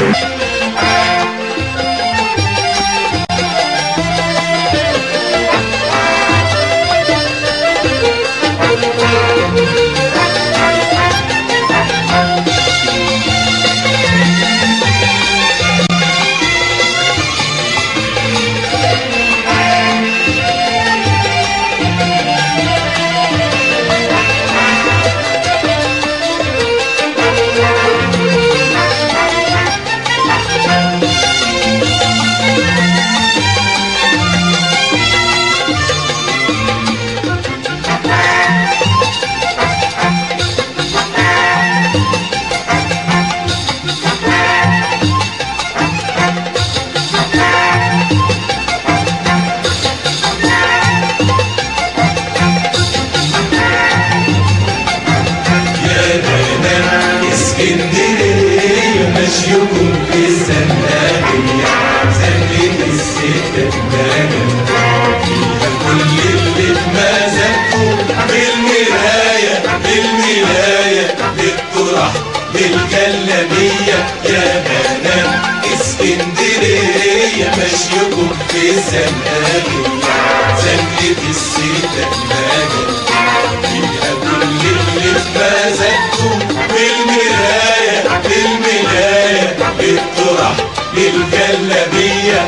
مشيكم في الزنابية زنة الستة تبان فيها كل اللي اتمازجوا بالمراية بالملاية بالطرح بالجلابية يا بنات اسكندرية مشيكم في الزنابية زنة الستة تبان فيها كل اللي اتمازجوا بالمراية بالملاية بالطرح بالجلابية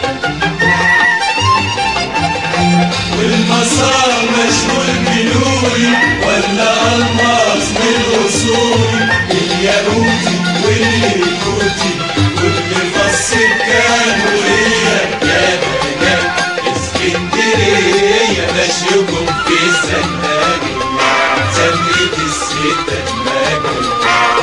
والمسار مشغول بلولي ولا الماس بالاصولي الياقوتي والليكوتي كل فص كان وليا يا بنات اسكندرية مشيكم في الزنابية زنة الستة تماجل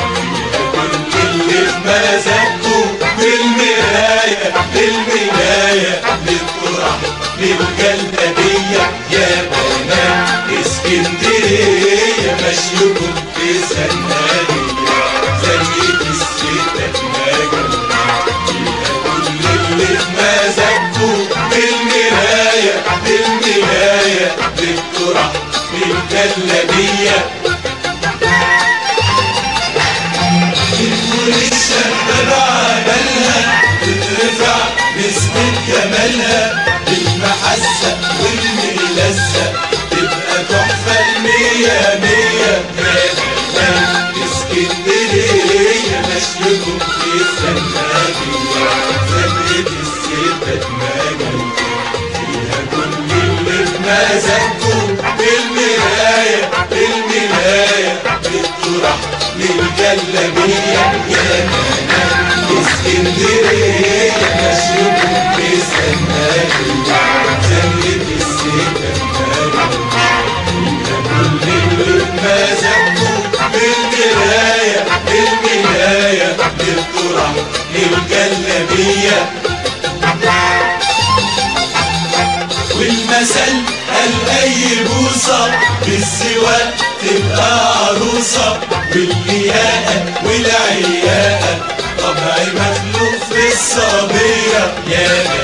مازجوا بالمراية بالملاية بالطرح بالجلابية يا بنات اسكندرية مشيكم في الزنابية زنة الستة تماجل فيها كل اللي مازجوا بالمراية بالملاية بالطرح بالجلابية الشابة بعملها تترفع نسبة جمالها بالمحسة والملسة تبقى تحفة المية مية يا بنات اسكندرية مشيكم في الزنابية زنة الستة تماجل فيها كل اللي اتمازجوا بالمراية بالملاية بالطرح بالجلابية يا بنات اسكندرية مشيكم في الزنابية زنة الستة تماجل فيها كل اللي اتمازجوا بالمراية بالملاية بالطرح بالجلابية والمثل قال أي بوصة بالسواق تبقى عروسة واللياقة والعياقة طبع مخلوق في الصبية يا